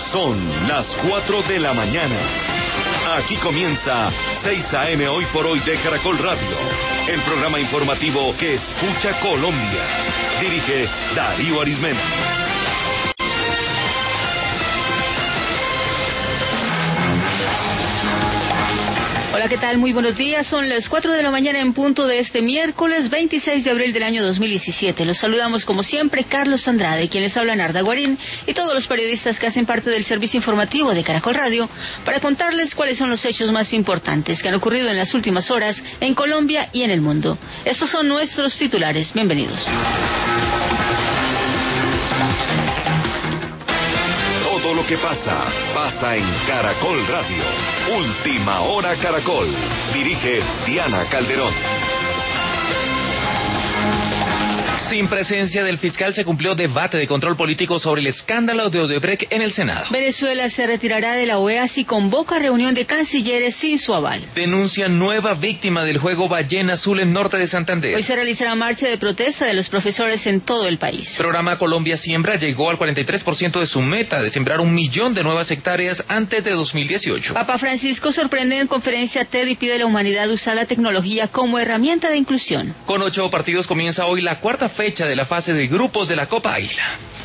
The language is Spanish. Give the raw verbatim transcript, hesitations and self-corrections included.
Son las cuatro de la mañana. Aquí comienza seis a eme Hoy por Hoy de Caracol Radio, el programa informativo que escucha Colombia. Dirige Darío Arizmendi. Hola, ¿qué tal? Muy buenos días. Son las cuatro de la mañana en punto de este miércoles veintiséis de abril del año dos mil diecisiete. Los saludamos como siempre Carlos Andrade, quien les habla Narda Guarín, y todos los periodistas que hacen parte del servicio informativo de Caracol Radio para contarles cuáles son los hechos más importantes que han ocurrido en las últimas horas en Colombia y en el mundo. Estos son nuestros titulares. Bienvenidos. Todo lo que pasa, pasa en Caracol Radio. Última Hora Caracol. Dirige Diana Calderón. Sin presencia del fiscal se cumplió debate de control político sobre el escándalo de Odebrecht en el Senado. Venezuela se retirará de la O E A si convoca reunión de cancilleres sin su aval. Denuncia nueva víctima del juego Ballena Azul en norte de Santander. Hoy se realizará marcha de protesta de los profesores en todo el país. Programa Colombia Siembra llegó al cuarenta y tres por ciento de su meta de sembrar un millón de nuevas hectáreas antes de dos mil dieciocho. Papa Francisco sorprende en conferencia TED y pide a la humanidad usar la tecnología como herramienta de inclusión. Con ocho partidos comienza hoy la cuarta fecha de la fase de grupos de la Copa Águila.